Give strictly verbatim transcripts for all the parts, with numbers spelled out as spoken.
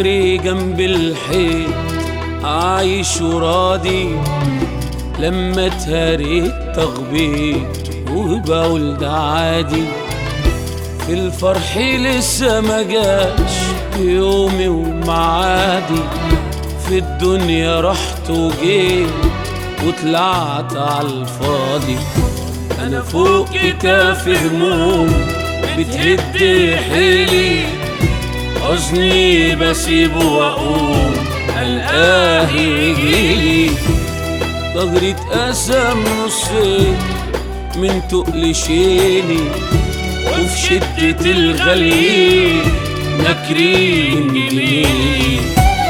عمري جنب الحيط عايش وراضي، لما اتهريت تخبيط وبقول ده عادي. في الفرح لسه ما جاش يومي ومعادي، في الدنيا رحت وجيت وطلعت عالفاضي. انا فوق كتافي هموم بتهد حيلي، حزني بسيبه واقوم القاه يجيلي. ضهري اتقسم نصين من تقل شيلي، وفي شدة الغليل نكرين جميلي.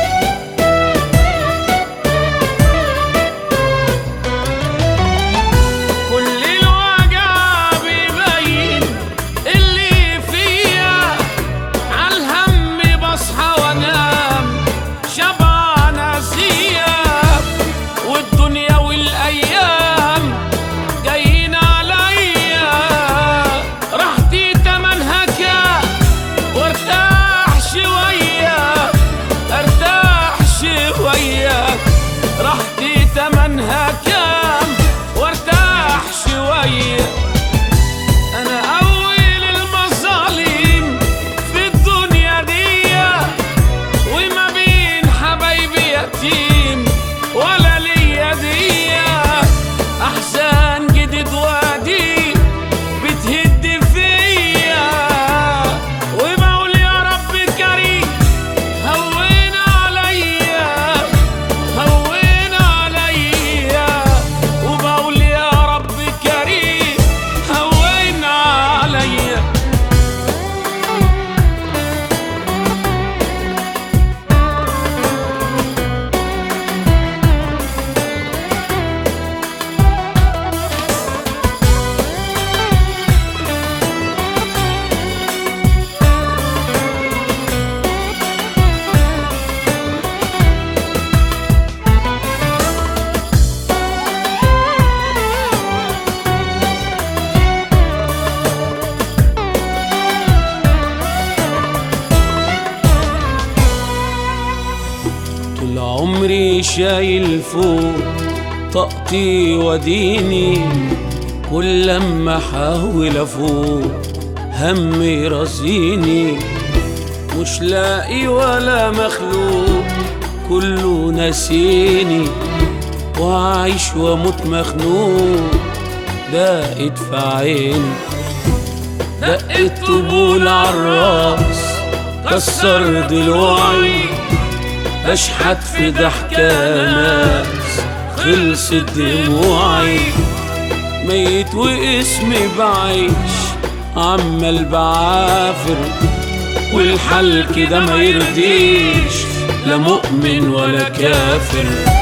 راحتي تمنها كام وارتاح شوية. أنا أول المظالم في الدنيا دي، وما بين حبايبي يتيم ولا ليا دي. أحزان جديد وادي بتهد فيا، وبقول يا رب كريم هون عليا، هون طول عمري شايل فوق طاقتي وديني، كل لما احاول افوق همي رزيني. مش لاقي ولا مخلوق كله ناسيني، وعايش واموت مخنوق دقت في عيني. دقت طبول عالراس كسر ضلوعي، بشحت في ضحكة ناس خلصت دموعي. ميت واسمي بعيش عمال بعافر، والحل كده ما يرضيش لا مؤمن ولا كافر.